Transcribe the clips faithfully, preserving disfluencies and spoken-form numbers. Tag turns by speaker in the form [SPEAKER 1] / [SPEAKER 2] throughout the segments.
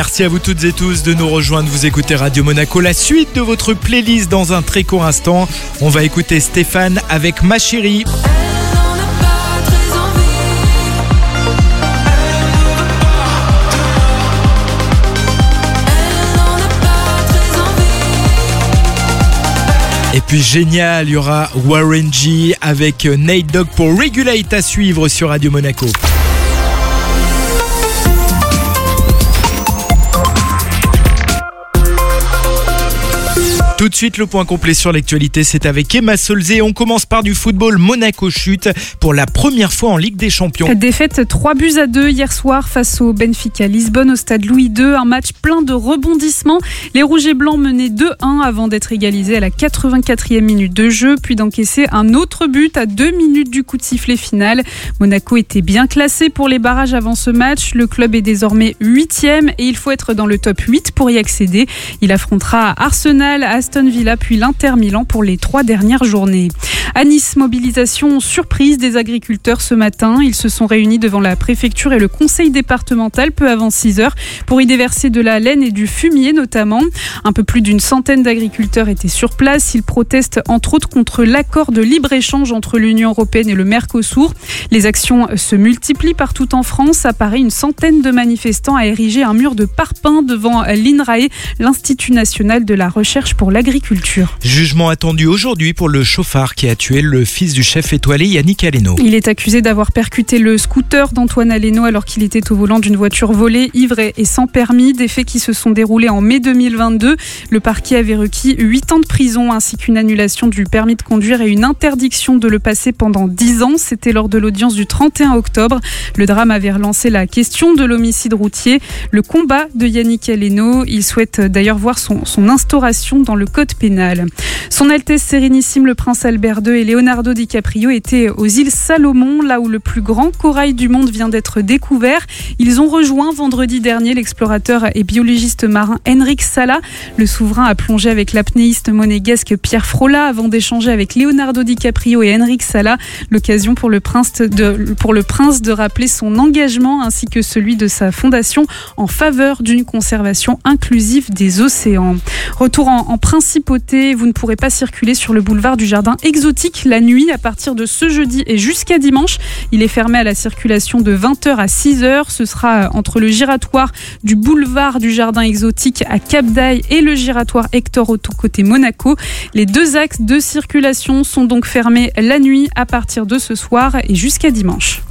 [SPEAKER 1] Merci à vous toutes et tous de nous rejoindre. Vous écoutez Radio Monaco, la suite de votre playlist dans un très court instant. On va écouter Stéphane avec Ma Chérie. Et puis génial, il y aura Warren G avec Nate Dogg pour Regulate à suivre sur Radio Monaco. Tout de suite, le point complet sur l'actualité, c'est avec Emma Solzé. On commence par du football. Monaco chute pour la première fois en Ligue des Champions.
[SPEAKER 2] Défaite trois buts à deux hier soir face au Benfica Lisbonne au stade Louis deux. Un match plein de rebondissements. Les Rouges et Blancs menaient deux un avant d'être égalisés à la quatre-vingt-quatrième minute de jeu, puis d'encaisser un autre but à deux minutes du coup de sifflet final. Monaco était bien classé pour les barrages avant ce match. Le club est désormais huitième et il faut être dans le top huit pour y accéder. Il affrontera Arsenal, Aston Villa puis l'Inter Milan pour les trois dernières journées. À Nice, mobilisation surprise des agriculteurs ce matin. Ils se sont réunis devant la préfecture et le conseil départemental peu avant six heures pour y déverser de la laine et du fumier notamment. Un peu plus d'une centaine d'agriculteurs étaient sur place. Ils protestent entre autres contre l'accord de libre-échange entre l'Union européenne et le Mercosur. Les actions se multiplient partout en France. À Paris, une centaine de manifestants a érigé un mur de parpaing devant l'INRAE, l'Institut national de la recherche pour l'agriculture.
[SPEAKER 1] Jugement attendu aujourd'hui pour le chauffard qui a tué le fils du chef étoilé Yannick Aleno.
[SPEAKER 2] Il est accusé d'avoir percuté le scooter d'Antoine Aleno alors qu'il était au volant d'une voiture volée, ivre et sans permis. Des faits qui se sont déroulés en mai deux mille vingt-deux. Le parquet avait requis huit ans de prison ainsi qu'une annulation du permis de conduire et une interdiction de le passer pendant dix ans. C'était lors de l'audience du trente et un octobre. Le drame avait relancé la question de l'homicide routier, le combat de Yannick Aleno. Il souhaite d'ailleurs voir son, son instauration dans le code pénal. Son Altesse Sérénissime le Prince Albert deux et Leonardo DiCaprio étaient aux îles Salomon, là où le plus grand corail du monde vient d'être découvert. Ils ont rejoint vendredi dernier l'explorateur et biologiste marin Henrik Sala. Le souverain a plongé avec l'apnéiste monégasque Pierre Frola avant d'échanger avec Leonardo DiCaprio et Henrik Sala. L'occasion pour le prince de, pour le prince de rappeler son engagement ainsi que celui de sa fondation en faveur d'une conservation inclusive des océans. Retour en, en principauté, vous ne pourrez pas circuler sur le boulevard du Jardin Exotique la nuit à partir de ce jeudi et jusqu'à dimanche. Il est fermé à la circulation de vingt heures à six heures. Ce sera entre le giratoire du boulevard du Jardin Exotique à Cap d'Aille et le giratoire Hector Auto côté Monaco. Les deux axes de circulation sont donc fermés la nuit à partir de ce soir et jusqu'à dimanche.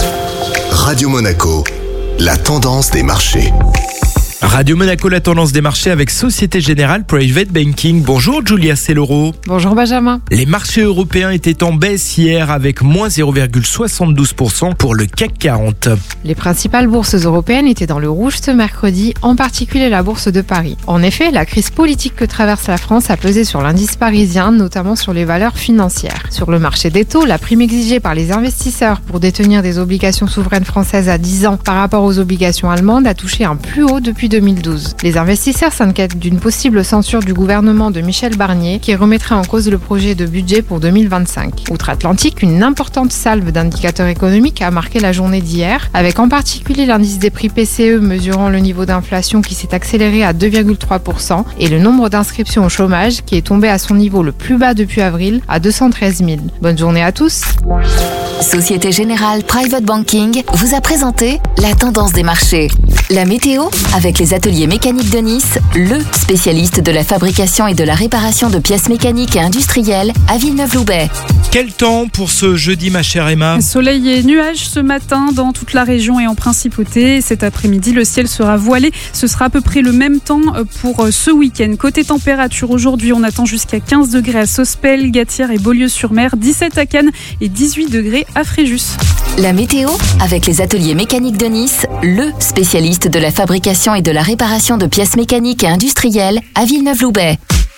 [SPEAKER 3] Radio Monaco, la tendance des marchés.
[SPEAKER 1] Radio Monaco, la tendance des marchés avec Société Générale Private Banking. Bonjour Julia Sellero.
[SPEAKER 4] Bonjour Benjamin.
[SPEAKER 1] Les marchés européens étaient en baisse hier avec moins zéro virgule soixante-douze pour cent pour le C A C quarante.
[SPEAKER 4] Les principales bourses européennes étaient dans le rouge ce mercredi, en particulier la bourse de Paris. En effet, la crise politique que traverse la France a pesé sur l'indice parisien, notamment sur les valeurs financières. Sur le marché des taux, la prime exigée par les investisseurs pour détenir des obligations souveraines françaises à dix ans par rapport aux obligations allemandes a touché un plus haut depuis deux mille douze. Les investisseurs s'inquiètent d'une possible censure du gouvernement de Michel Barnier qui remettrait en cause le projet de budget pour deux mille vingt-cinq. Outre-Atlantique, une importante salve d'indicateurs économiques a marqué la journée d'hier, avec en particulier l'indice des prix P C E mesurant le niveau d'inflation qui s'est accéléré à deux virgule trois pour cent et le nombre d'inscriptions au chômage qui est tombé à son niveau le plus bas depuis avril à deux cent treize mille. Bonne journée à tous.
[SPEAKER 5] Société Générale Private Banking vous a présenté la tendance des marchés. La météo avec les ateliers mécaniques de Nice, le spécialiste de la fabrication et de la réparation de pièces mécaniques et industrielles à Villeneuve-Loubet.
[SPEAKER 1] Quel temps pour ce jeudi, ma chère Emma ?
[SPEAKER 2] Soleil et nuages ce matin dans toute la région et en principauté. Cet après-midi, le ciel sera voilé. Ce sera à peu près le même temps pour ce week-end. Côté température, aujourd'hui, on attend jusqu'à quinze degrés à Sospel, Gatière et Beaulieu-sur-Mer, dix-sept à Cannes et dix-huit degrés à Fréjus.
[SPEAKER 5] La météo avec les ateliers mécaniques de Nice, le spécialiste de la fabrication et de la réparation de pièces mécaniques et industrielles à Villeneuve-Loubet.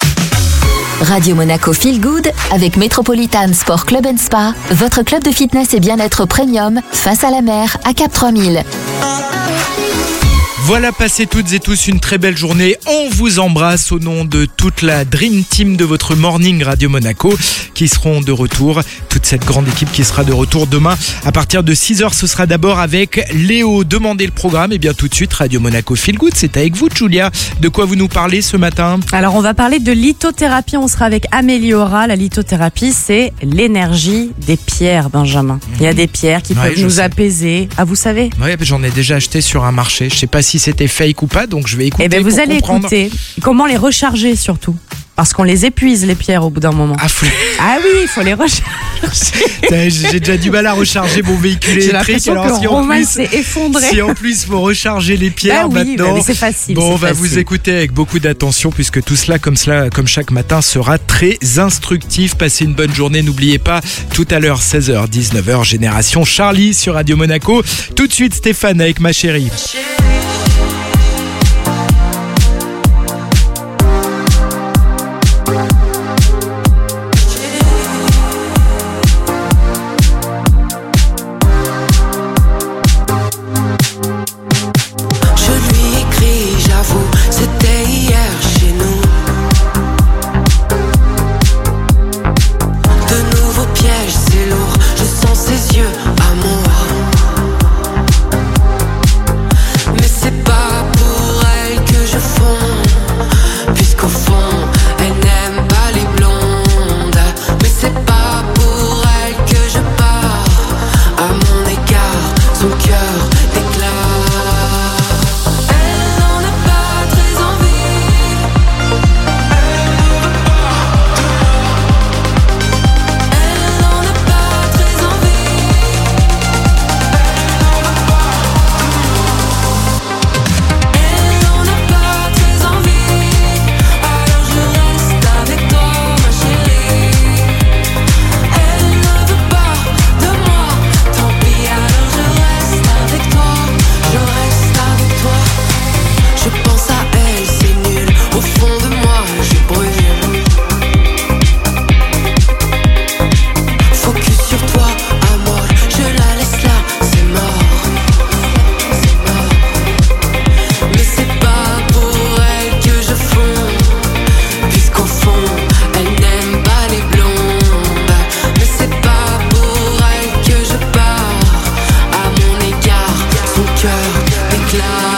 [SPEAKER 5] Radio Monaco Feel Good avec Metropolitan Sport Club and Spa, votre club de fitness et bien-être premium face à la mer à Cap trois mille.
[SPEAKER 1] Voilà, passez toutes et tous une très belle journée. On vous embrasse au nom de toute la Dream Team de votre Morning Radio Monaco qui seront de retour. Toute cette grande équipe qui sera de retour demain à partir de six heures. Ce sera d'abord avec Léo. Demandez le programme et bien tout de suite Radio Monaco Feel Good. C'est avec vous, Julia. De quoi vous nous parlez ce matin?
[SPEAKER 6] Alors on va parler de lithothérapie. On sera avec Améliora. La lithothérapie, c'est l'énergie des pierres, Benjamin. Il y a des pierres qui
[SPEAKER 1] Ouais,
[SPEAKER 6] peuvent
[SPEAKER 1] je
[SPEAKER 6] nous
[SPEAKER 1] sais.
[SPEAKER 6] apaiser. Ah, vous savez?
[SPEAKER 1] Oui, j'en ai déjà acheté sur un marché. Je sais pas si c'était fake ou pas, donc je vais écouter
[SPEAKER 6] Eh bien, vous
[SPEAKER 1] pour
[SPEAKER 6] allez
[SPEAKER 1] comprendre.
[SPEAKER 6] écouter comment les recharger surtout. Parce qu'on les épuise, les pierres, au bout d'un moment.
[SPEAKER 1] Ah, faut-
[SPEAKER 6] Ah oui, il faut les recharger.
[SPEAKER 1] J'ai déjà du mal à recharger mon véhicule
[SPEAKER 6] J'ai
[SPEAKER 1] électrique.
[SPEAKER 6] l'impression
[SPEAKER 1] Alors
[SPEAKER 6] que
[SPEAKER 1] si en
[SPEAKER 6] Romain
[SPEAKER 1] plus,
[SPEAKER 6] s'est effondré.
[SPEAKER 1] si en plus faut recharger les pierres
[SPEAKER 6] Bah oui, bah
[SPEAKER 1] maintenant.
[SPEAKER 6] mais c'est facile,
[SPEAKER 1] Bon, on
[SPEAKER 6] c'est
[SPEAKER 1] va
[SPEAKER 6] facile.
[SPEAKER 1] vous écouter avec beaucoup d'attention puisque tout cela, comme cela, comme chaque matin, sera très instructif. Passez une bonne journée. N'oubliez pas, tout à l'heure, seize heures, dix-neuf heures, Génération Charlie sur Radio Monaco. Tout de suite, Stéphane avec Ma Chérie.
[SPEAKER 7] Je lui écris, j'avoue, c'était hier chez nous. De nouveaux pièges, c'est lourd, je sens ses yeux, amour. Mais c'est pas pour elle que je fonds, puisqu'au fond, elle n'aime pas les blondes. Mais c'est pas pour elle que je pars, à mon égard, son cœur éclate. Elle n'en a pas très envie. Elle n'en a pas très envie. Elle n'en a pas très envie. Alors je reste avec toi, ma chérie. Elle ne veut pas de moi, tant pis. Alors je reste avec toi, je reste avec toi. Je pense à elle, c'est nul. Au fond de moi, je brûle. Focus sur toi, amour. Je la laisse là, c'est mort. C'est mort. Mais c'est pas pour elle que je fonds, puisqu'au fond, elle n'aime pas les blondes. Mais c'est pas pour elle que je pars, à mon égard, son cœur éclate.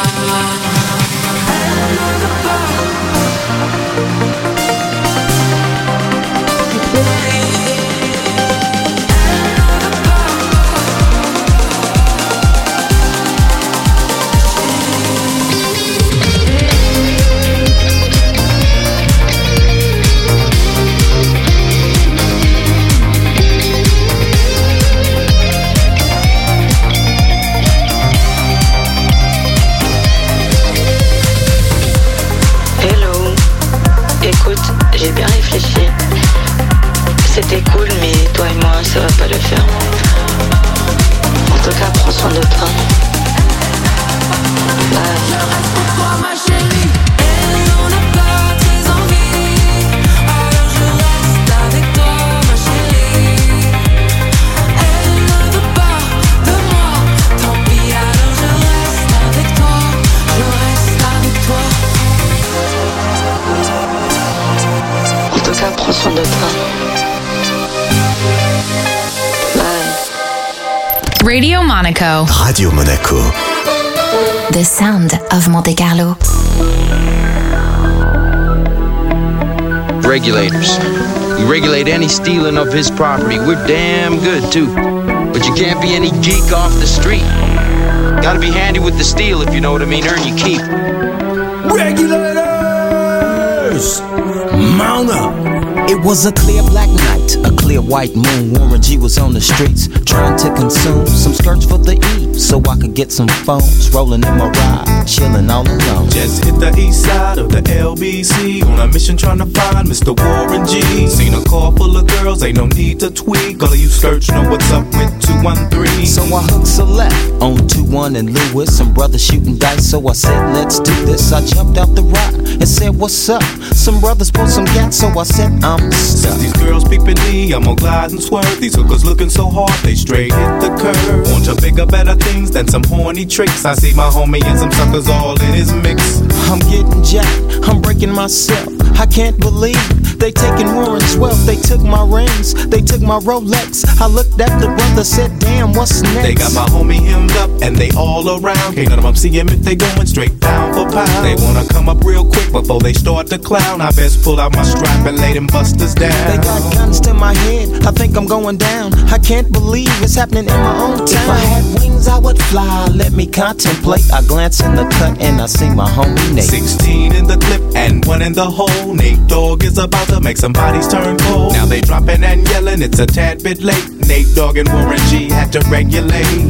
[SPEAKER 8] Hello, écoute, j'ai bien réfléchi. C'était cool, mais toi et moi, ça va pas le faire. En tout cas, prends soin de toi. Bye.
[SPEAKER 7] Ma chérie, elle n'en a pas très envie. Alors je reste avec toi, ma chérie. Elle ne veut pas de moi, tant pis. Alors je reste avec toi, je reste avec toi.
[SPEAKER 8] En tout cas, prends soin de toi. Bye.
[SPEAKER 9] Radio Monaco.
[SPEAKER 3] Radio Monaco.
[SPEAKER 5] The Sound of Monte Carlo.
[SPEAKER 10] Regulators. We regulate any stealing of his property. We're damn good too. But you can't be any geek off the street. Gotta be handy with the steel if you know what I mean. Earn your keep.
[SPEAKER 11] Regulators! Mount up! It was a clear black night, a clear white moon. Warren G was on the streets, trying to consume some skirts for the E, so I could get some phones. Rolling in my ride, chilling all alone.
[SPEAKER 12] Just hit the east side of the L B C on a mission trying to find Mister Warren G. Seen a car full of girls, ain't no need to tweak. All of you search know what's up with two one three.
[SPEAKER 11] So I hooked select on two one and Lewis. Some brothers shooting dice, so I said, let's do this. I jumped out the ride and said, what's up? Some brothers pull some gas, so I said I'm stuck.
[SPEAKER 12] Since these girls peeping me, I'm gonna glide and swerve. These hookers looking so hard, they straight hit the curve. Want to bigger, better things than some horny tricks. I see my homie and some suckers all in his mix.
[SPEAKER 11] I'm getting jacked, I'm breaking myself. I can't believe they taking Warren's wealth. They took my rings, they took my Rolex. I looked at the brother, said, damn, what's next?
[SPEAKER 12] They got my homie hemmed up and they all around. Can't none of them see him if they going straight pound for pound. They wanna come up real quick before they start to clown. I best pull out my strap and lay them busters down.
[SPEAKER 11] They got guns to my head, I think I'm going down. I can't believe it's happening in my own town. If I had wings, I would fly, let me contemplate. I glance in the cut and I see my homie Nate.
[SPEAKER 12] Sixteen in the clip and one in the hole. Nate Dogg is about to make some bodies turn cold. Now they dropping and yelling, it's a tad bit late. Nate Dogg and Warren G had to regulate.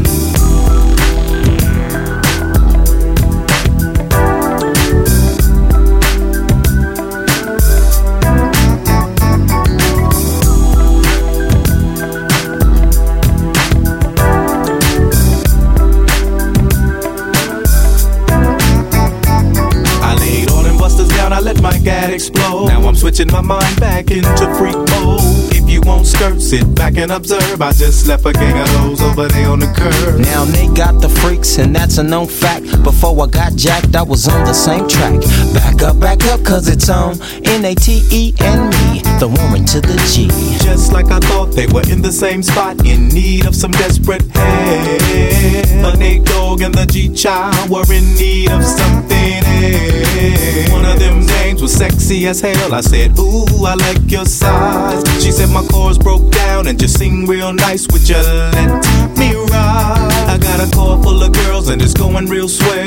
[SPEAKER 12] Explode. Now I'm switching my mind back into freak mode. If you won't skirt, sit back and observe. I just left a gang of those over there on the curb.
[SPEAKER 11] Now they got the freaks and that's a known fact. Before I got jacked, I was on the same track. Back up, back up, cause it's on N A T E and me, the Warren to the G.
[SPEAKER 12] Just like I thought, they were in the same spot, in need of some desperate help. The Nate Dogg and the G-Child were in need of something else. One of them names was sexy as hell. I said, ooh, I like your size. She said my chords broke down and just sing real nice. Would you let me ride? I got a car full of girls and it's going real swell.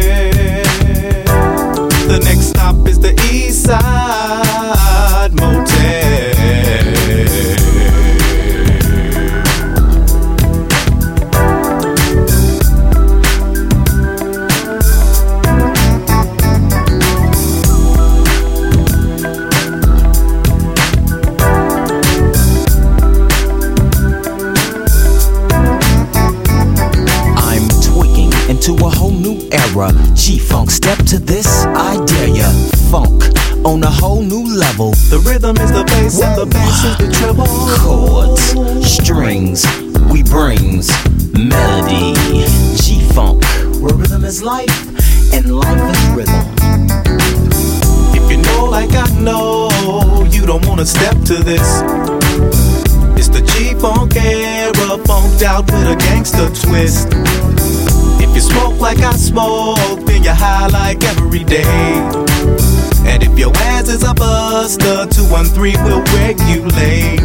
[SPEAKER 12] The next stop is the East Side Motel.
[SPEAKER 11] To a whole new era, G-Funk, step to this, I dare ya. Funk on a whole new level.
[SPEAKER 12] The rhythm is the bass and the bass is the treble.
[SPEAKER 11] Chords, strings, we brings melody. G-Funk, where rhythm is life and life is rhythm.
[SPEAKER 12] If you know like I know, you don't wanna step to this. It's the G-Funk era, funked out with a gangster twist. If you smoke like I smoke, then you're high like every day. And if your ass is a buster, two one three will regulate.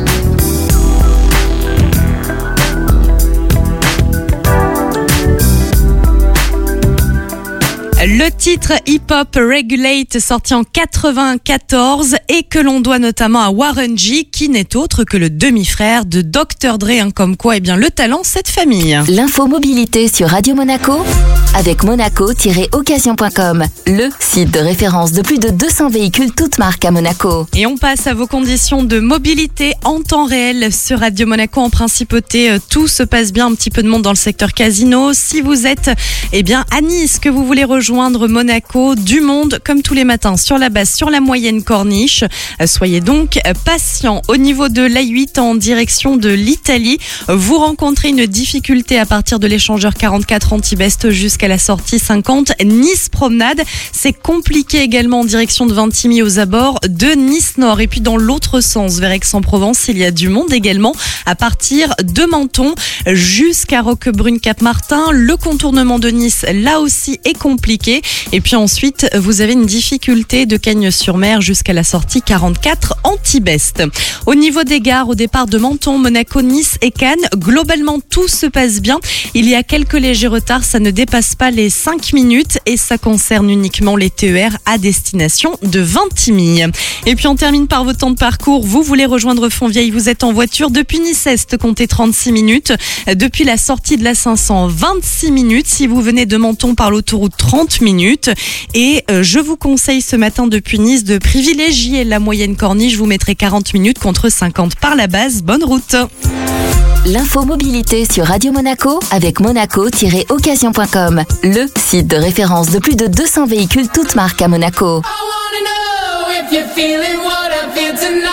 [SPEAKER 6] Le titre Hip Hop Regulate, sorti en quatre-vingt-quatorze et que l'on doit notamment à Warren G, qui n'est autre que le demi-frère de docteur Dre, hein, comme quoi, eh bien, le talent, cette famille.
[SPEAKER 5] L'info mobilité sur Radio Monaco avec monaco tiret occasion point com, le site de référence de plus de deux cents véhicules toutes marques à Monaco.
[SPEAKER 6] Et on passe à vos conditions de mobilité en temps réel sur Radio Monaco. En principauté, tout se passe bien, un petit peu de monde dans le secteur casino. Si vous êtes, eh bien, à Nice, que vous voulez rejoindre Monaco, du monde comme tous les matins sur la base, sur la moyenne corniche. Soyez donc patients. Au niveau de l'A huit en direction de l'Italie, vous rencontrez une difficulté à partir de l'échangeur quarante-quatre Antibest jusqu'à la sortie cinquante Nice Promenade. C'est compliqué également en direction de Vintimille aux abords de Nice Nord. Et puis dans l'autre sens, vers Aix-en-Provence, il y a du monde également à partir de Menton jusqu'à Roquebrune-Cap-Martin. Le contournement de Nice, là aussi, est compliqué. Et puis ensuite, vous avez une difficulté de Cagnes-sur-Mer jusqu'à la sortie quarante-quatre Antibest. Au niveau des gares, au départ de Menton, Monaco, Nice et Cannes, globalement tout se passe bien. Il y a quelques légers retards, ça ne dépasse pas les cinq minutes et ça concerne uniquement les T E R à destination de Vintimille. Et puis on termine par vos temps de parcours. Vous voulez rejoindre Fontvieille, vous êtes en voiture depuis Nice-Est, comptez trente-six minutes. Depuis la sortie de la cinq cents, vingt-six minutes. Si vous venez de Menton par l'autoroute, trente minutes. Et euh, je vous conseille ce matin depuis Nice de privilégier la moyenne corniche. Je vous mettrai quarante minutes contre cinquante par la base. Bonne route.
[SPEAKER 5] L'info mobilité sur Radio Monaco avec monaco tiret occasion point com, le site de référence de plus de deux cents véhicules toutes marques à Monaco.
[SPEAKER 7] I wanna know if if you're feeling what I feel tonight.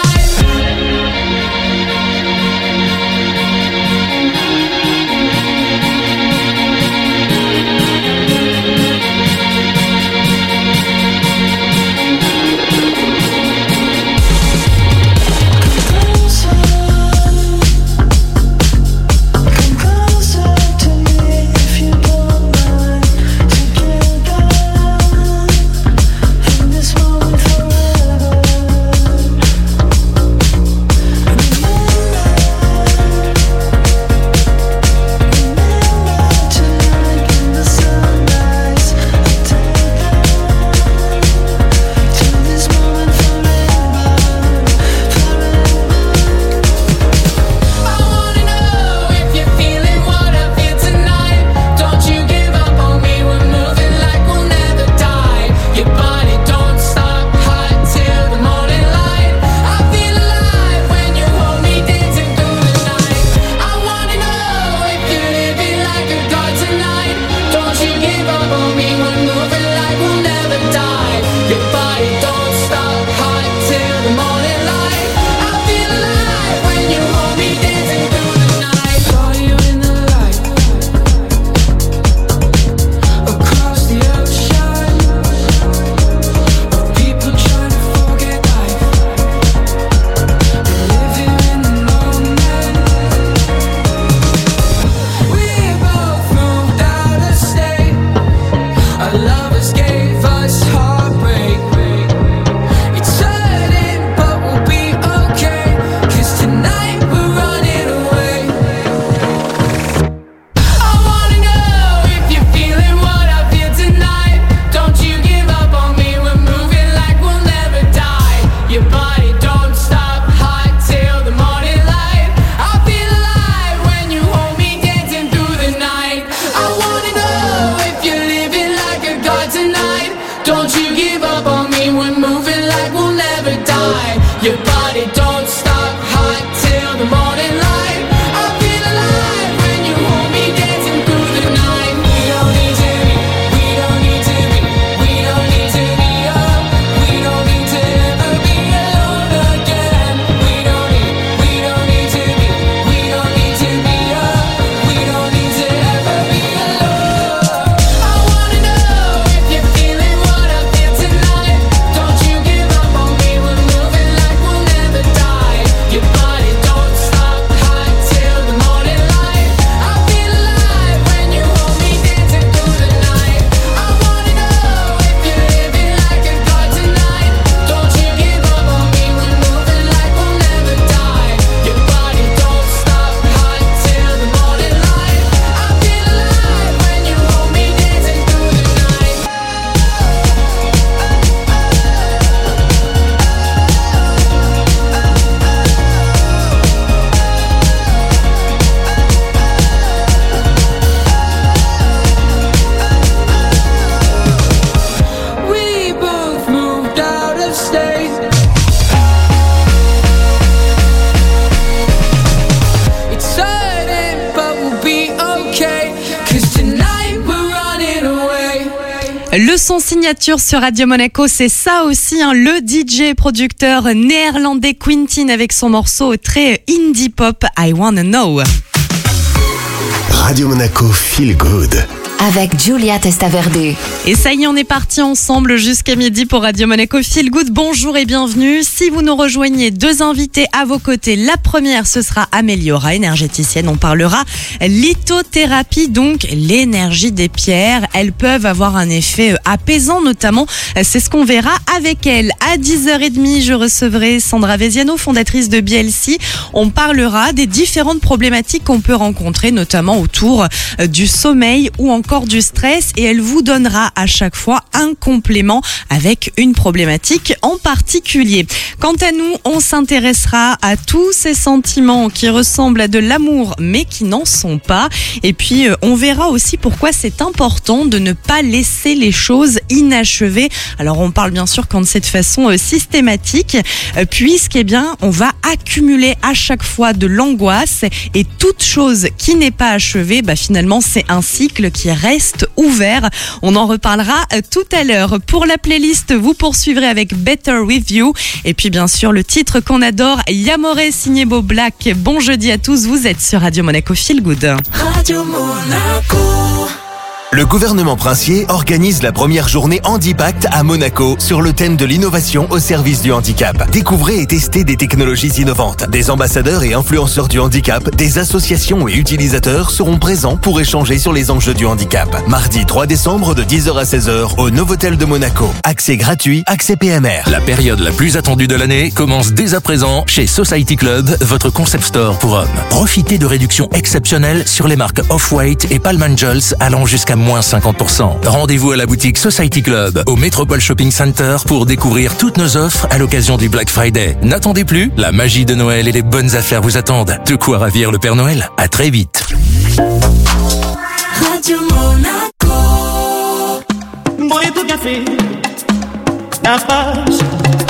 [SPEAKER 6] Le son signature sur Radio Monaco, c'est ça aussi, hein, le D J producteur néerlandais Quintin avec son morceau très indie pop I Wanna Know.
[SPEAKER 3] Radio Monaco Feel Good.
[SPEAKER 5] Avec Giulia Testaverde.
[SPEAKER 6] Et ça y est, on est parti ensemble jusqu'à midi pour Radio Monaco Feel Good. Bonjour et bienvenue. Si vous nous rejoignez, deux invités à vos côtés. La première, ce sera Améliora, énergéticienne. On parlera lithothérapie, donc l'énergie des pierres. Elles peuvent avoir un effet apaisant notamment. C'est ce qu'on verra avec elle. À dix heures trente, je recevrai Sandra Veziano, fondatrice de B L C. On parlera des différentes problématiques qu'on peut rencontrer, notamment autour du sommeil ou encore du stress, et elle vous donnera à chaque fois un complément avec une problématique en particulier. Quant à nous, on s'intéressera à tous ces sentiments qui ressemblent à de l'amour mais qui n'en sont pas, et puis on verra aussi pourquoi c'est important de ne pas laisser les choses inachevées. Alors on parle bien sûr quand c'est de façon systématique, puisqu'eh bien on va accumuler à chaque fois de l'angoisse, et toute chose qui n'est pas achevée, bah finalement c'est un cycle qui reste ouvert. On en reparlera tout à l'heure. Pour la playlist, vous poursuivrez avec Better With You. Et puis bien sûr, le titre qu'on adore, Yamore signé Beau Black. Bon jeudi à tous, vous êtes sur Radio Monaco Feel Good.
[SPEAKER 7] Radio Monaco.
[SPEAKER 3] Le gouvernement princier organise la première journée Handipact à Monaco sur le thème de l'innovation au service du handicap. Découvrez et testez des technologies innovantes. Des ambassadeurs et influenceurs du handicap, des associations et utilisateurs seront présents pour échanger sur les enjeux du handicap. Mardi trois décembre de dix heures à seize heures au Novotel de Monaco. Accès gratuit, accès P M R.
[SPEAKER 9] La période la plus attendue de l'année commence dès à présent chez Society Club, votre concept store pour hommes. Profitez de réductions exceptionnelles sur les marques Off-White et Palm Angels allant jusqu'à moins cinquante pour cent. Rendez-vous à la boutique Society Club au Métropole Shopping Center pour découvrir toutes nos offres à l'occasion du Black Friday. N'attendez plus, la magie de Noël et les bonnes affaires vous attendent. De quoi ravir le Père Noël. À très vite.
[SPEAKER 7] Radio Monaco.
[SPEAKER 12] Voy tu café, la paz.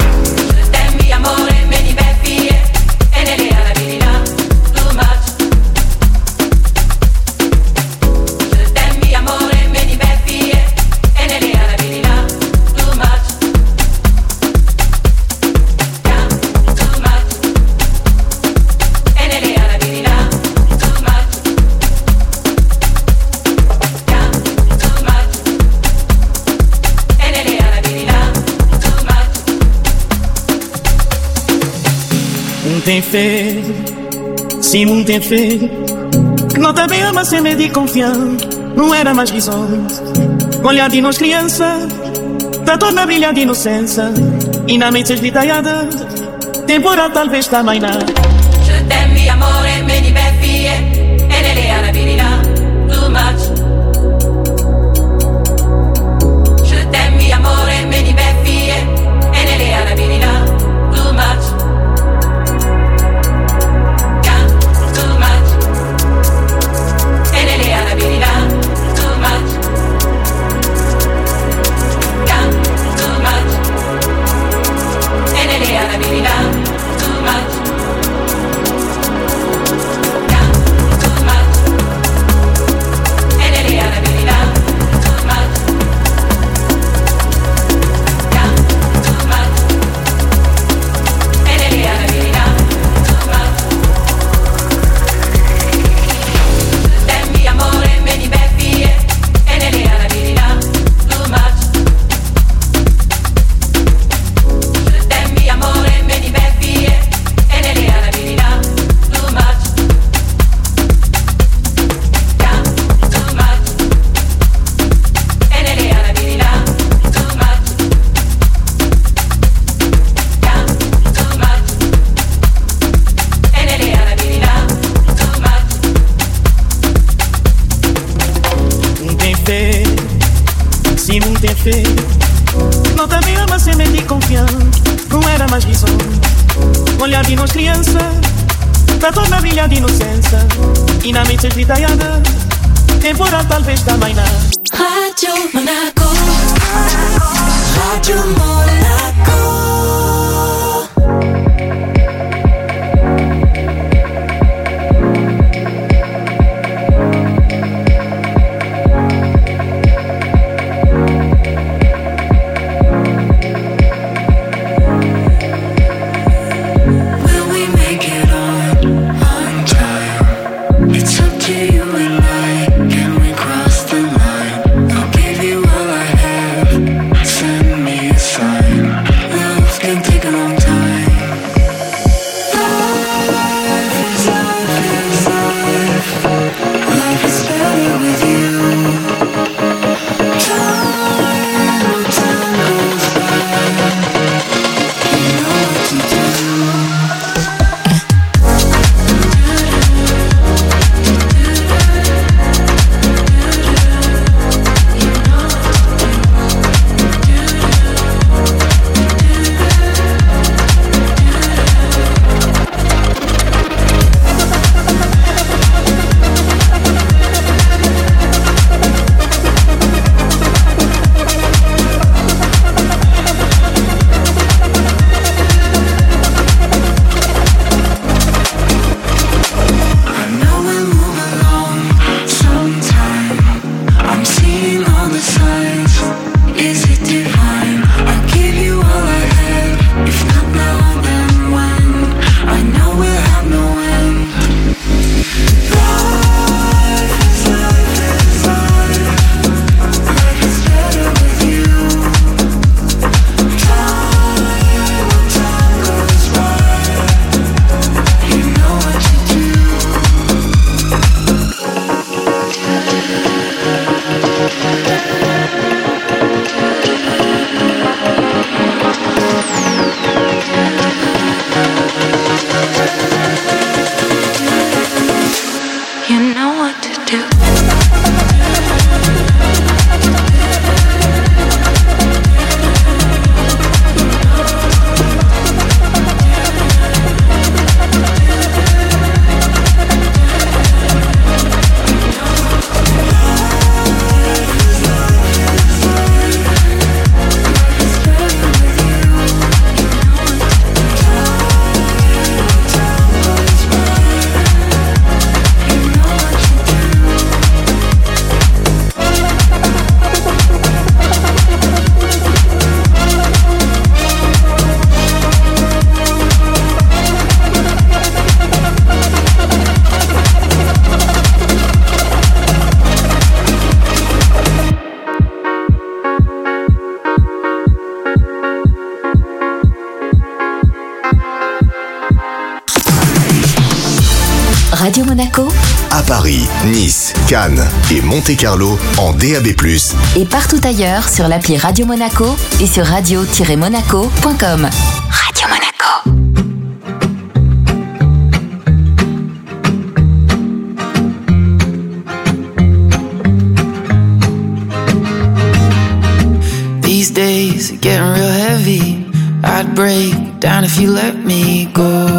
[SPEAKER 12] Tem fé, sim, não tem fé. Não também ama sem medo e confiança. Não era mais visões. Olhar de nós criança, tá toda brilhar de inocência. E na mente esgritaiada, temporal talvez também não.
[SPEAKER 7] Je t'aime, amore, me di beffie. E nelle arabilità, too much. Je t'aime, amore, me di beffie. E nelle arabilità, too much.
[SPEAKER 12] Não também ama sem medo e confiança. Não era mais visões. Olhar de nós criança, tá toda brilhar de inocência. E na mente esgritaiada, temporal talvez também não.
[SPEAKER 7] Radio Monaco. Radio Monaco.
[SPEAKER 13] Send me a sign.
[SPEAKER 5] Radio Monaco
[SPEAKER 3] À Paris, Nice, Cannes et Monte-Carlo en D A B plus.
[SPEAKER 5] et partout ailleurs sur l'appli Radio Monaco et sur radio tiret monaco point com. Radio Monaco.
[SPEAKER 7] These days are getting real heavy. I'd break down if you let me go.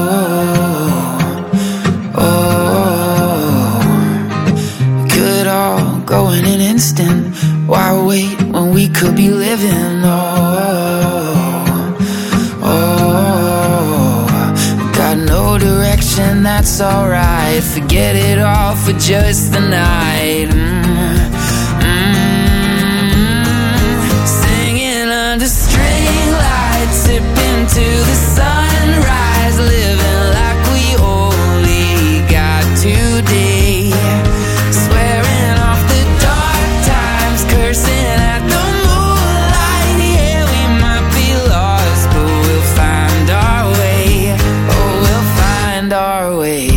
[SPEAKER 7] Oh, could all go in an instant. Why wait when we could be living? Oh, oh, got no direction, that's alright. Forget it all for just the night. Mm. String lights, sipping to the sunrise, living like we only got today. Swearing off the dark times, cursing at the moonlight. Yeah, we might be lost, but we'll find our way. Oh, we'll find our way.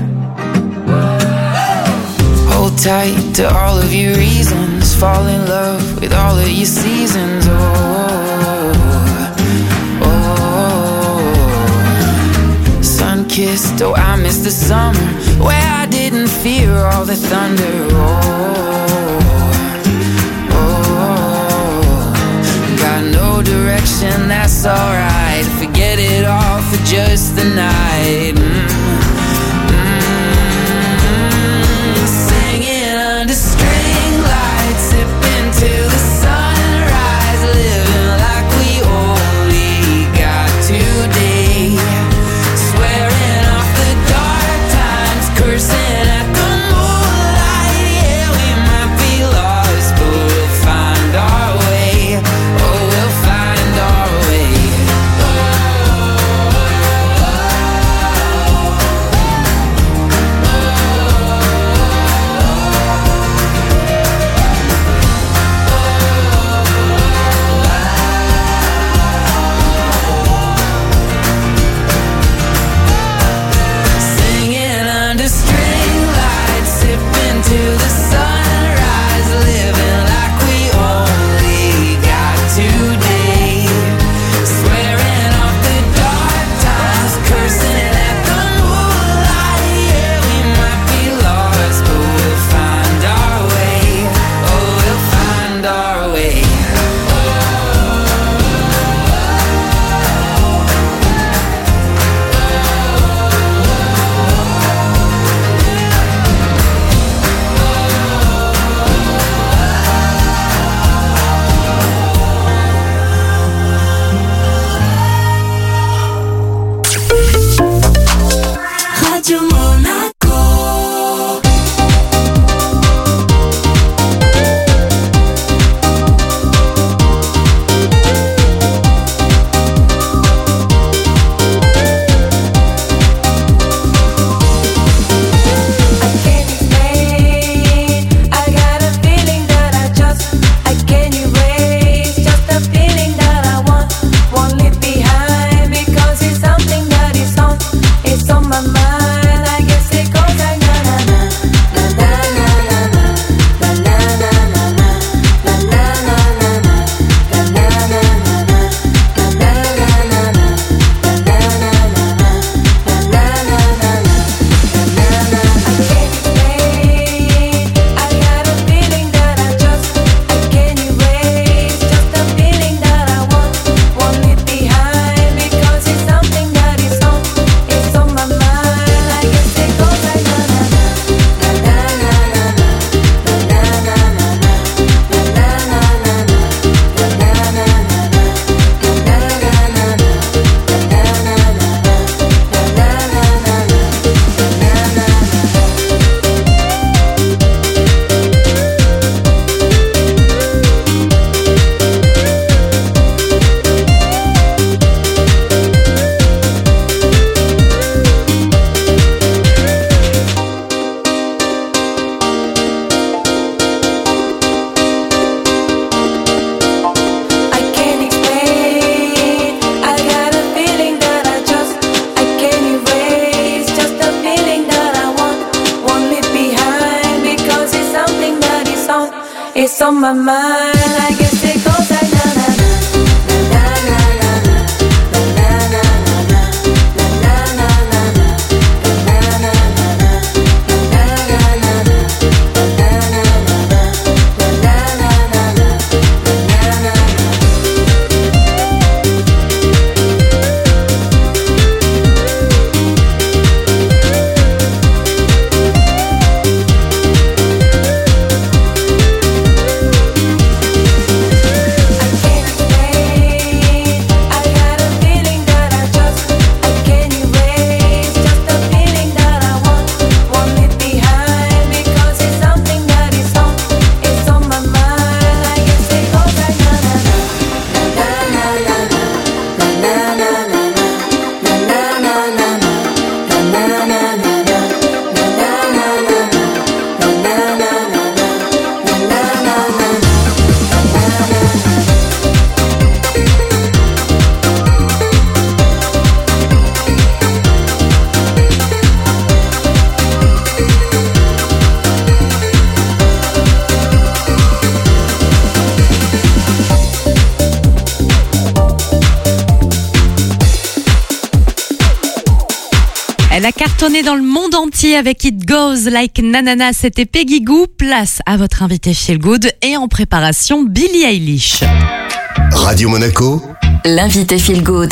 [SPEAKER 7] Hold tight to all of your reasons, fall in love with all of your seasons. Oh, kissed, oh I miss the summer where I didn't fear all the thunder. Oh, oh, got no direction, that's alright. Forget it all for just the night. Mm, mm, singing under string lights, sipping to the sunrise, living like we only got today. Swearing off the dark times, cursing at the moonlight. Yeah, we might be lost, but we'll find our way. Oh, we'll find our way. Oh, oh, oh, oh. on my mind. I guess it goes like na na na.
[SPEAKER 6] Elle a cartonné dans le monde entier avec It Goes Like Nanana. C'était Peggy Gou. Place à votre invité Feel Good et en préparation Billie Eilish.
[SPEAKER 3] Radio Monaco,
[SPEAKER 5] L'invité Feel Good.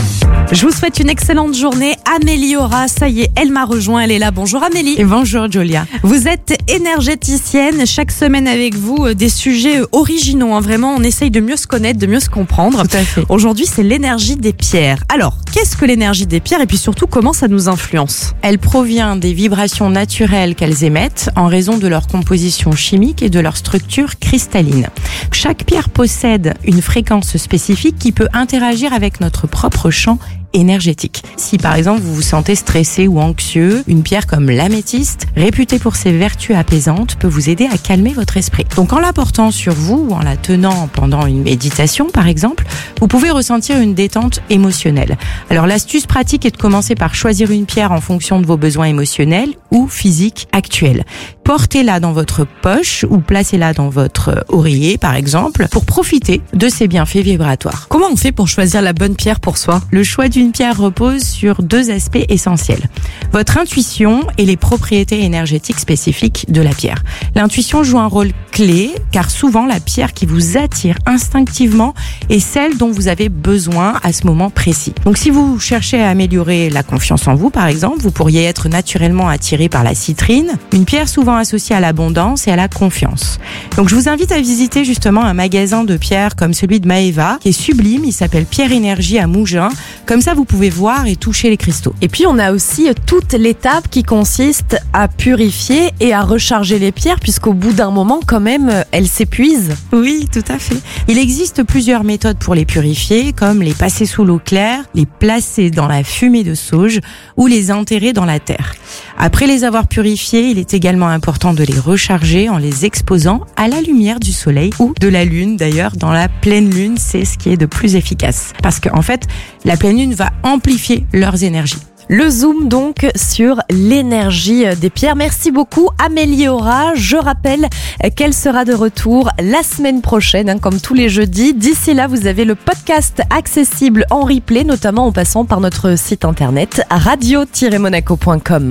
[SPEAKER 6] Je vous souhaite une excellente journée. Amélie Aura, ça y est, elle m'a rejoint, elle est là. Bonjour Amélie.
[SPEAKER 13] Et bonjour Julia.
[SPEAKER 6] Vous êtes énergéticienne, chaque semaine avec vous, des sujets originaux. Hein. Vraiment, on essaye de mieux se connaître, de mieux se comprendre.
[SPEAKER 13] Tout à fait.
[SPEAKER 6] Aujourd'hui, c'est l'énergie des pierres. Alors, qu'est-ce que l'énergie des pierres et puis surtout, comment ça nous influence ?
[SPEAKER 13] Elle provient des vibrations naturelles qu'elles émettent en raison de leur composition chimique et de leur structure cristalline. Chaque pierre possède une fréquence spécifique qui peut interagir avec notre propre champ énergétique. Si par exemple vous vous sentez stressé ou anxieux, une pierre comme l'améthyste, réputée pour ses vertus apaisantes, peut vous aider à calmer votre esprit. Donc en la portant sur vous ou en la tenant pendant une méditation par exemple, vous pouvez ressentir une détente émotionnelle. Alors l'astuce pratique est de commencer par choisir une pierre en fonction de vos besoins émotionnels ou physiques actuels. Portez-la dans votre poche ou placez-la dans votre oreiller par exemple pour profiter de ses bienfaits vibratoires.
[SPEAKER 6] Comment on fait pour choisir la bonne pierre pour soi ?
[SPEAKER 13] Le choix d'une pierre repose sur deux aspects essentiels. Votre intuition et les propriétés énergétiques spécifiques de la pierre. L'intuition joue un rôle clé car souvent la pierre qui vous attire instinctivement est celle dont vous avez besoin à ce moment précis. Donc si vous cherchez à améliorer la confiance en vous par exemple, vous pourriez être naturellement attiré par la citrine, une pierre souvent associée à l'abondance et à la confiance. Donc je vous invite à visiter justement un magasin de pierres comme celui de Maeva qui est sublime, il s'appelle Pierre Énergie à Mougins. Comme ça, vous pouvez voir et toucher les cristaux.
[SPEAKER 6] Et puis, on a aussi toute l'étape qui consiste à purifier et à recharger les pierres, puisqu'au bout d'un moment, quand même, elles s'épuisent.
[SPEAKER 13] Oui, tout à fait. Il existe plusieurs méthodes pour les purifier, comme les passer sous l'eau claire, les placer dans la fumée de sauge ou les enterrer dans la terre. Après les avoir purifiés, il est également important de les recharger en les exposant à la lumière du soleil ou de la lune. D'ailleurs, dans la pleine lune, c'est ce qui est de plus efficace. Parce qu'en fait, la pleine lune va amplifier leurs énergies.
[SPEAKER 6] Le zoom donc sur l'énergie des pierres. Merci beaucoup Amélie Aura. Je rappelle qu'elle sera de retour la semaine prochaine, hein, comme tous les jeudis. D'ici là, vous avez le podcast accessible en replay, notamment en passant par notre site internet radio tiret monaco point com.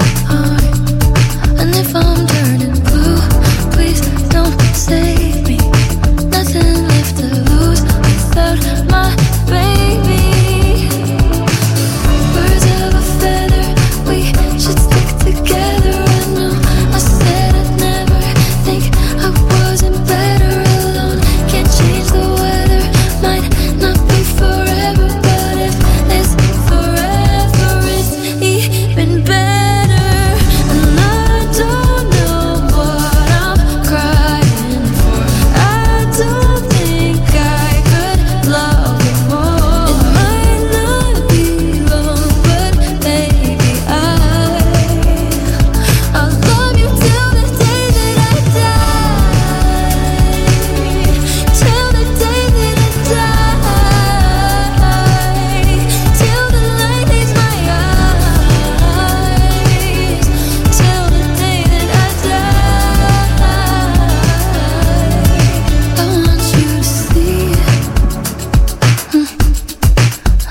[SPEAKER 7] I'm turning blue, please don't save me.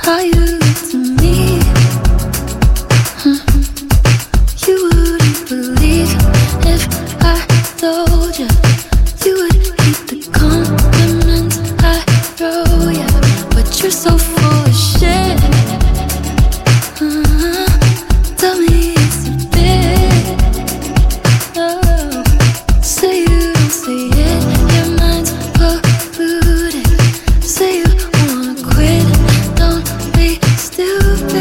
[SPEAKER 14] how you look to me. Mm-hmm. You wouldn't believe if I told you. You would keep the compliments I throw you, but you're so full of shit. Uh-huh. Tell me it's a bit. Oh, say you don't say it, your mind's polluted. Say you wanna quit, don't be stupid.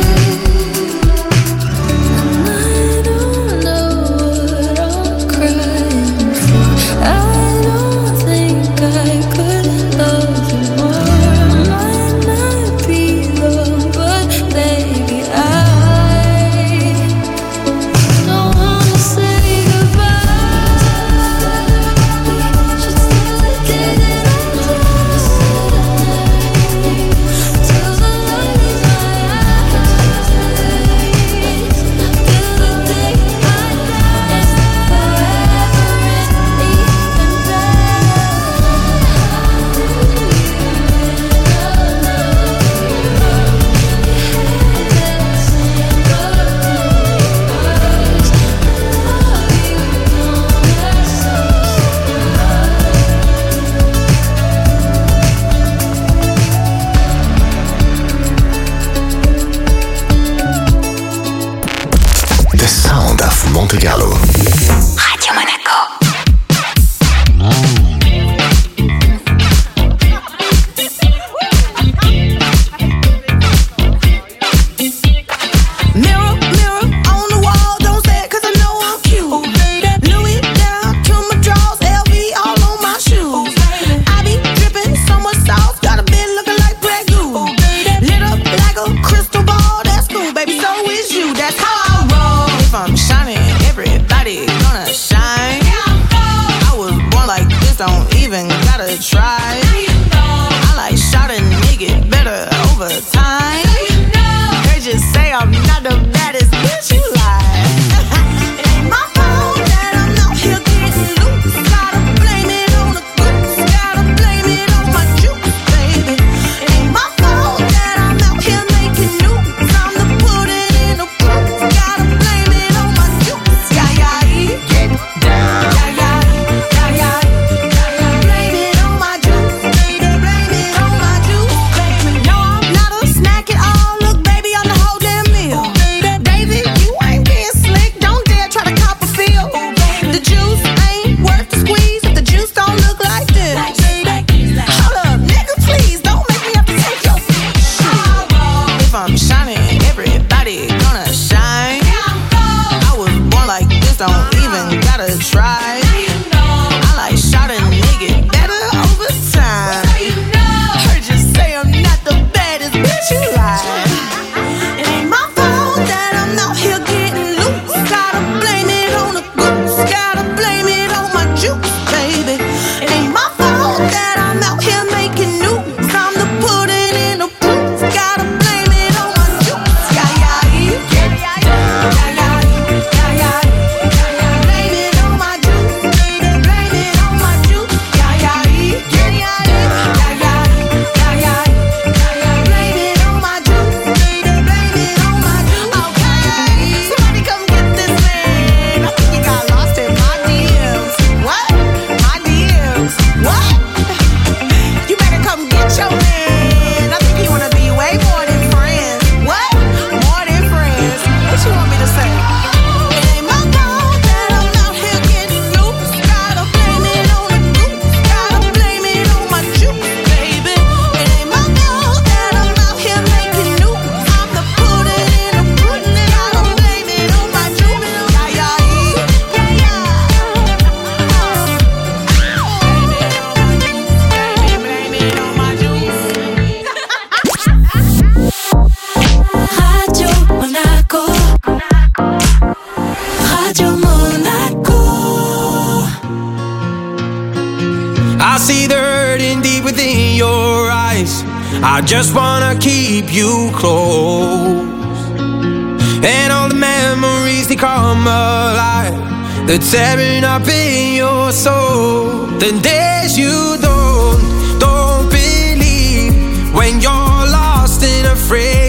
[SPEAKER 14] And I don't know what I'm crying for. I don't think I could love you more. Might not be love, but baby I don't wanna say goodbye. We should still get it till the light in my eyes, till the day I die. Forever is even
[SPEAKER 3] The sound of Monte Carlo.
[SPEAKER 5] Radio Monaco.
[SPEAKER 7] Mirror, mirror on the wall, don't say it 'cause I know I'm cute. Louis down to my drawers, L V all on my shoes. I be dripping so much sauce, got a bit looking like Grey Goose. Lit up like a crystal ball, that's cool, baby, so is you. That's how I roll. If I'm shining, everybody gonna shine. I was born like this, don't even gotta try. I like shot and nigga better over time. They just say I'm not the baddest bitch you like. It ain't my fault that I'm out here getting loose. Gotta blame it on the goose. Gotta blame it on my juice, baby. It ain't my fault that I'm out here making news. I'm the pudding in the proof. Gotta blame it on my juice. Yeah, yeah, yeah. Get down. Yeah, yeah, yeah, yeah. Blame it on my juice. Blame it on my juice, baby. No, I'm not a snack at all. Look, baby, I'm the whole damn meal. David, you ain't being slick. Don't dare try to cop a feel. The juice ain't worth the squeeze if the juice don't look like this. Hold up, nigga, please don't make me have to take your seat. If I'm shining, everybody gonna shine. I was born like this, don't even gotta try. I like shot a nigga better over time. Heard you say I'm not the baddest bitch you like. It ain't my fault that I'm out here getting loose. Gotta blame it on the goose. Gotta blame it on my juice, baby. It ain't my fault that I'm out here making news. I'm the pudding in the proof. Gotta blame it on my juice. Yeah, yeah, yeah. Get down. Yeah, yeah, yeah, yeah. Blame it on my juice. Blame it on my juice. Yeah, yeah, yeah. Get yeah, yeah, yeah, yeah, yeah. Blame it on my juice. Blame it on my juice. Okay, somebody come get this man. I think he got lost in my D Ms. What? My D Ms. What? You better come get your man. I think he wanna be way more than friends. What? More than friends. What you want me to say? It ain't my fault that I'm out here getting loose. Gotta blame it on the goose. Gotta blame it on my juice, baby. It ain't my fault that I'm out here making news. I'm the pudding in the pudding, and I don't blame it on my juice. Yeah, yeah, yeah, yeah, yeah. Blame it on my juice.
[SPEAKER 14] Radio Monaco. Radio Monaco.
[SPEAKER 15] I see the hurting deep within your eyes. I just wanna keep you close. And all the memories, they come alive. They're tearing up in your soul. The days you don't, don't believe when you're lost and afraid.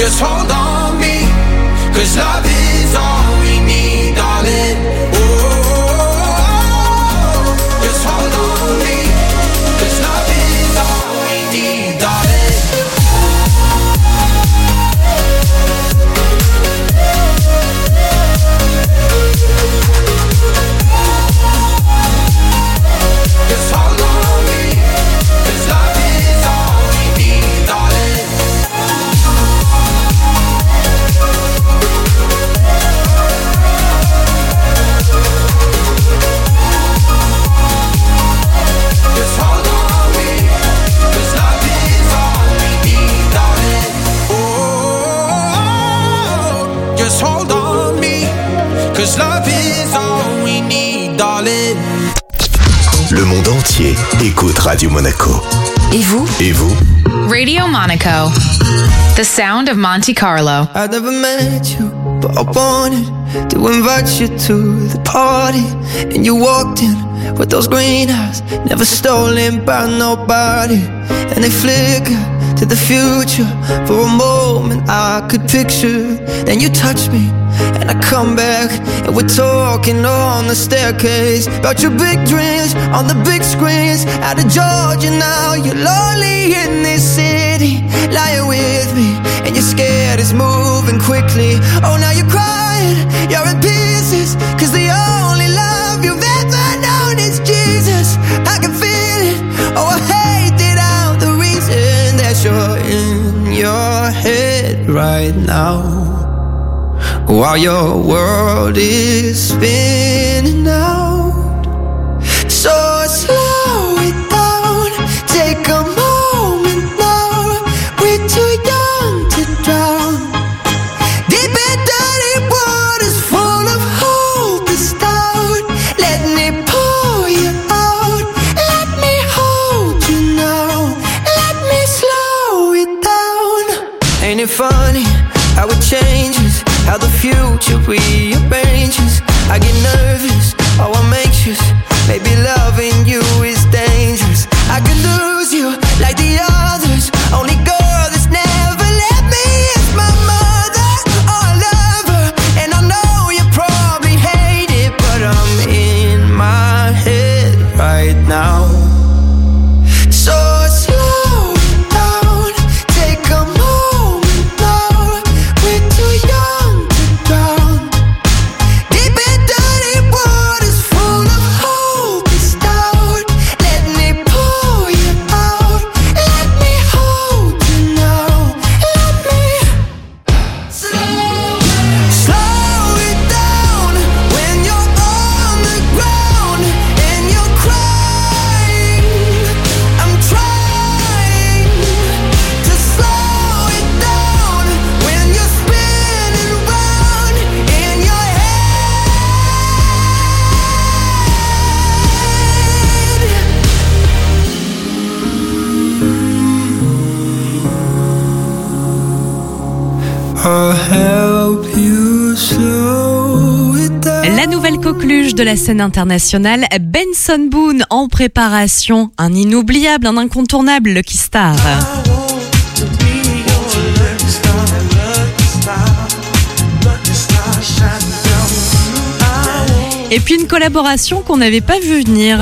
[SPEAKER 15] Just hold on me, cause love is all we need, darling. Oh, just hold on me, cause love is all we need, darling. Just hold on me, cause love is all we need, darling. Just hold on me, cause love is all we need, darling. Oh, just hold on me, cause love is all we need, darling.
[SPEAKER 3] Le monde entier écoute Radio Monaco.
[SPEAKER 5] Et vous?
[SPEAKER 3] Et vous?
[SPEAKER 16] Radio Monaco, the sound of Monte Carlo.
[SPEAKER 17] I never met you, but I wanted to invite you to the party. And you walked in with those green eyes, never stolen by nobody. And they flicker to the future. For a moment I could picture. Then you touch me and I come back, and we're talking on the staircase about your big dreams on the big screens. Out of Georgia now, you're lonely in this city, lying with me, and you're scared it's moving quickly. Oh, now you're crying, you're in pieces, cause the only love you've ever known is Jesus. I can feel it, oh I hate it out, the reason that you're in your head right now, while your world is spinning out. So slow it down, take a moment now. We're too young to drown. Deep and dirty waters full of hope is down. Let me pull you out, let me hold you now, let me slow it down. Ain't it funny how it changes, how the future rearranges? I get nervous, oh I'm anxious. Maybe loving you is dangerous. I could lose you like the others. Only girl that's never let me is my mother. Oh I love her, and I know you probably hate it, but I'm in my head right now. So slow down, take a moment now. We're too young to drown. Deep and dirty waters full of hope is down. Let me pull you out, let me hold you now, let me slow, slow it down. When you're on the ground and you're crying, I'm trying to slow it down. When you're spinning round in your head, I'll help you slow it down.
[SPEAKER 6] La nouvelle coqueluche de la scène internationale, Benson Boone en préparation. Un inoubliable, un incontournable, Lucky Star. Et puis une collaboration qu'on n'avait pas vu venir.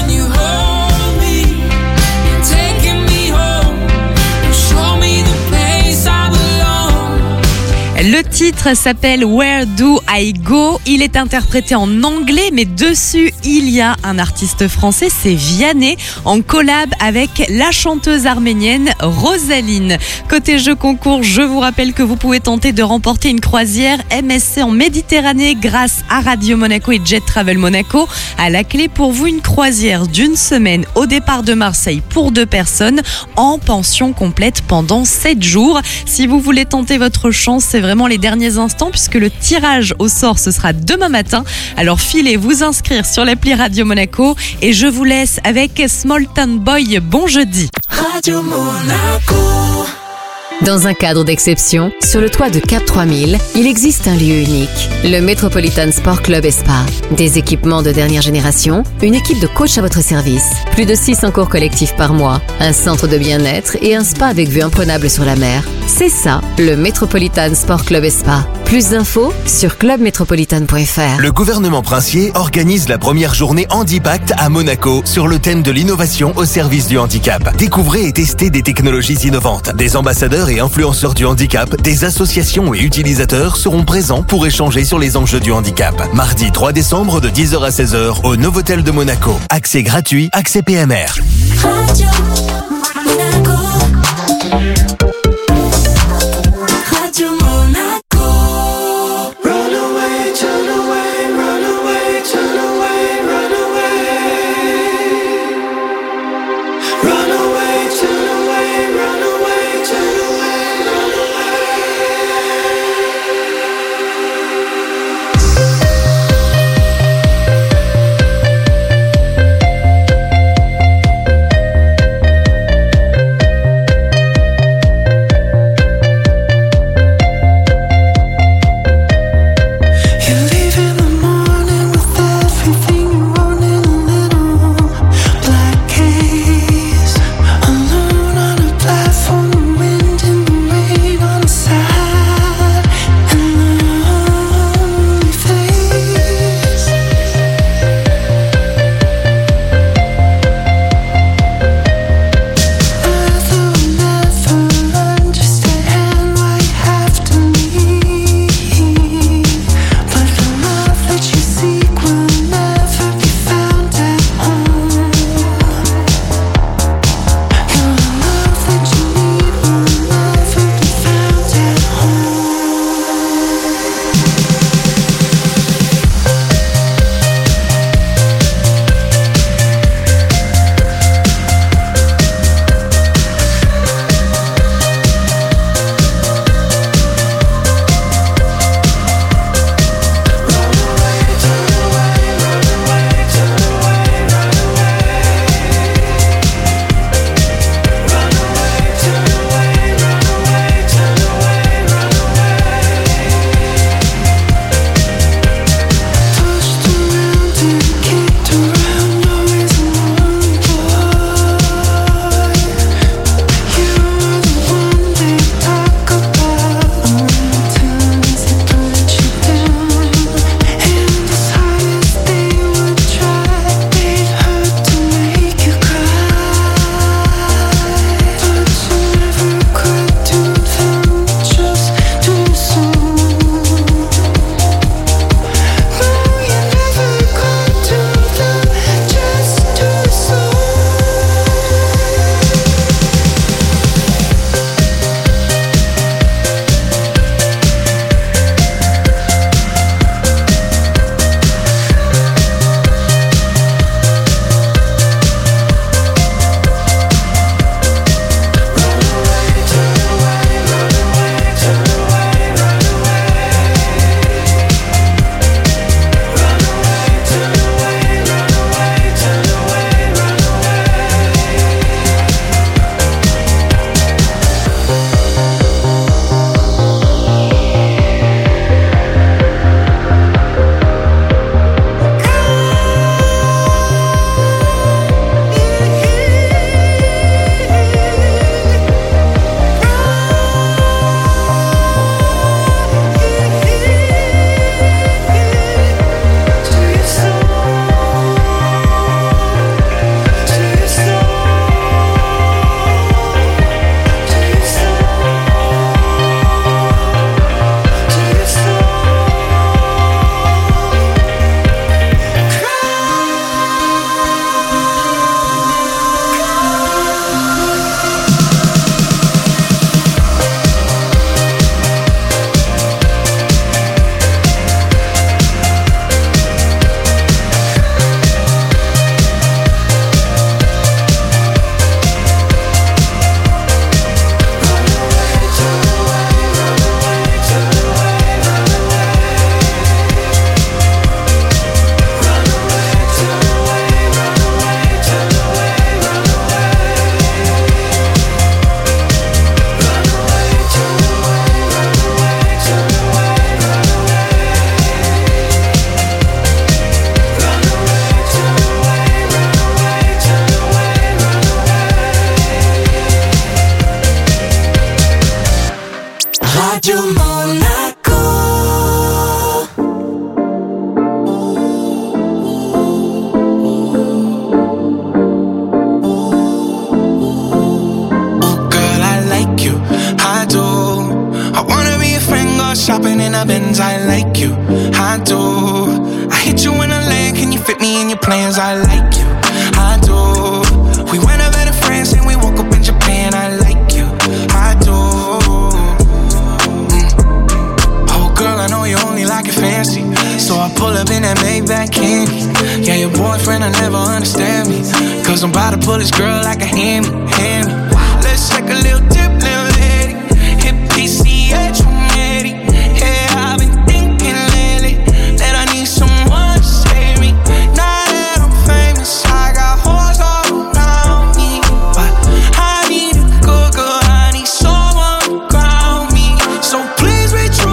[SPEAKER 6] Le titre s'appelle Where Do I Go? Il est interprété en anglais, mais dessus il y a un artiste français, c'est Vianney, en collab avec la chanteuse arménienne Rosaline. Côté jeu concours, je vous rappelle que vous pouvez tenter de remporter une croisière M S C en Méditerranée grâce à Radio Monaco et Jet Travel Monaco. À la clé pour vous, une croisière d'une semaine au départ de Marseille pour deux personnes en pension complète pendant sept jours. Si vous voulez tenter votre chance, c'est vraiment les derniers instants puisque le tirage au sort ce sera demain matin. Alors filez vous inscrire sur l'appli Radio Monaco et je vous laisse avec Small Town Boy. Bon jeudi.
[SPEAKER 17] Radio Monaco.
[SPEAKER 18] Dans un cadre d'exception, sur le toit de Cap trois mille, il existe un lieu unique, le Metropolitan Sport Club et Spa. Des équipements de dernière génération, une équipe de coach à votre service, plus de six cents cours collectifs par mois, un centre de bien-être et un spa avec vue imprenable sur la mer. C'est ça, le Metropolitan Sport Club et Spa. Plus d'infos sur club métropolitain point f r.
[SPEAKER 3] Le gouvernement princier organise la première journée Handipact à Monaco sur le thème de l'innovation au service du handicap. Découvrez et testez des technologies innovantes. Des ambassadeurs et influenceurs du handicap, des associations et utilisateurs seront présents pour échanger sur les enjeux du handicap. Mardi trois décembre de dix heures à seize heures au Novotel de Monaco. Accès gratuit, accès P M R.
[SPEAKER 14] Radio Monaco. Radio Monaco. Run away, turn away, run away, turn away, run away. Run away, turn away, run away, turn away, run away.
[SPEAKER 7] Radio Monaco.
[SPEAKER 15] Oh girl, I like you, I do. I wanna be a friend, go shopping in a Benz, I like you, I do. I hit you in a lane, can you fit me in your plans, I like you, I do. We went over to France and we woke up in Japan, I like you, I do. Girl, I know you only like it fancy, so I pull up in that Maybach candy. Yeah, your boyfriend will never understand me, cause I'm about to pull this girl like a hammy, hammy. Let's take a little dip, little lady. Hit P C H one eighty. Yeah, I've been thinking lately that I need someone to save me. Now that I'm famous, I got hoes all around me, but I need a good girl, I need someone to ground me. So please be true.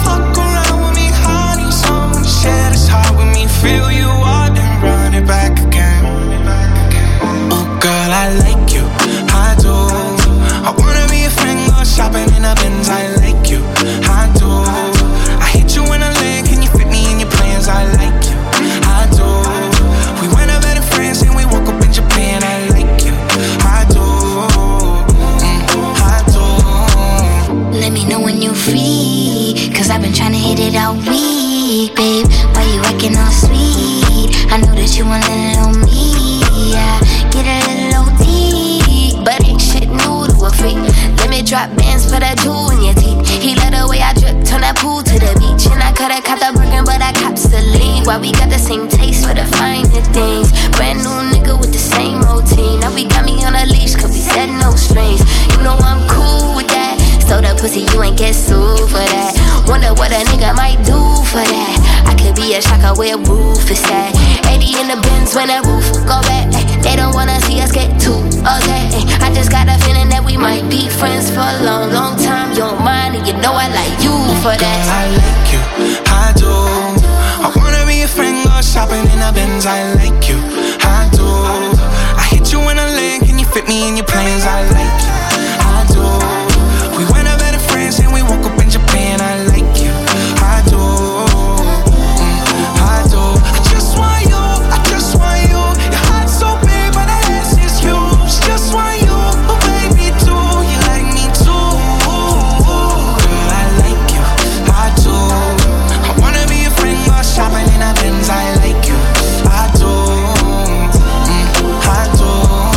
[SPEAKER 15] Feel you out and run it back again. Oh girl, I like you, I do. I wanna be a friend, go shopping in a Benz, I like you, I do. I hit you in a lane, can you fit me in your plans, I like you, I do. We went over to France and we woke up in Japan, I like you, I do, mm, I do.
[SPEAKER 19] Let me know when you're free, cause I've been trying to hit it all week, babe. Why you acting all sweet? I know that you want a little me, yeah. Get a little O T, but ain't shit new to a freak. Let me drop bands for that jewel in your teeth. He let the way I drip, turn that pool to the beach. And I coulda caught the Birkin, but I cops the lead. Why we got the same taste for the finer things. Brand new nigga with the same routine. Now we got me on a leash, cause we said no strings. You know I'm cool with that. So the pussy, you ain't get sued for that. Wonder what a nigga might do for that. I could be a shocker where roof is at. eighty in the Benz when that roof go back. They don't wanna see us get too okay. I just got a feeling that we might be friends for a long, long time. You don't mind, and you know I like you for that.
[SPEAKER 15] Girl, I like you, I do. I wanna be a friend, go shopping in a Benz, I like you, I do. I hit you in a lane, can you fit me in your plans, I like you, I do. We went over to France and we woke up in Japan, I like you, I do, mm, I do. I just want you, I just want you. Your heart's so big, but the ass is huge. Just want you, oh baby, do you like me too? Girl, I like you, I do. I wanna be a friend, go shopping in a Benz, I like you, I do, mm, I do.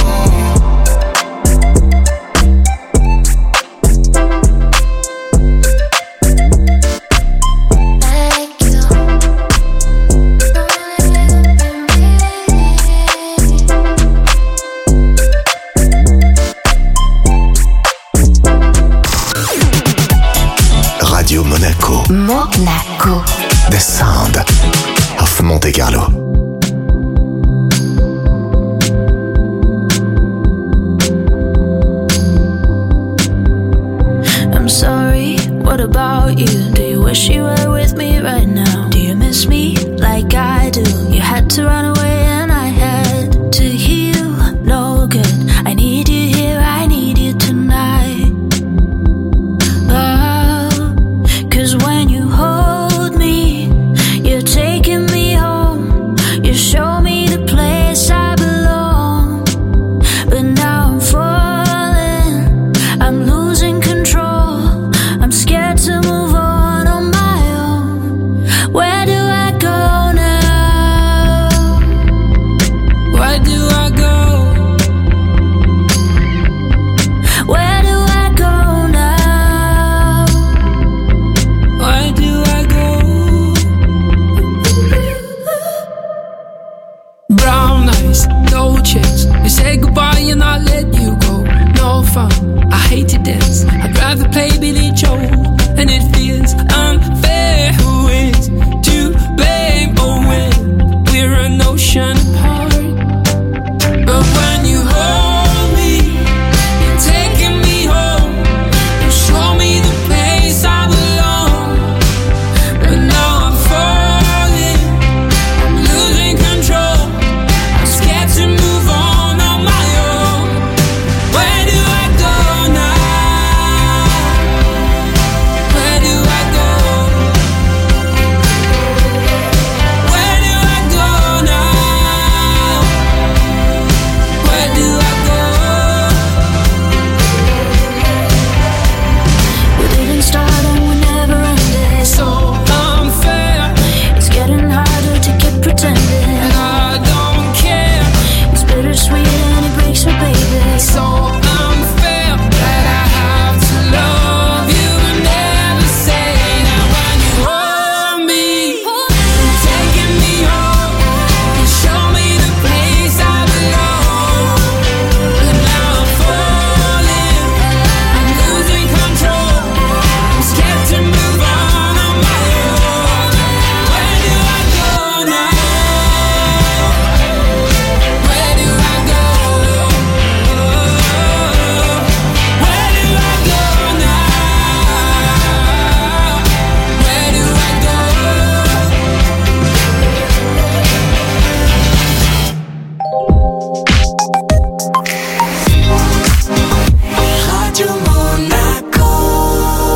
[SPEAKER 3] Radio Monaco.
[SPEAKER 19] Monaco.
[SPEAKER 3] The sound of Monte Carlo.
[SPEAKER 14] I'm sorry, what about you? Do you wish you were with me right now? Do you miss me like I do? You had to run away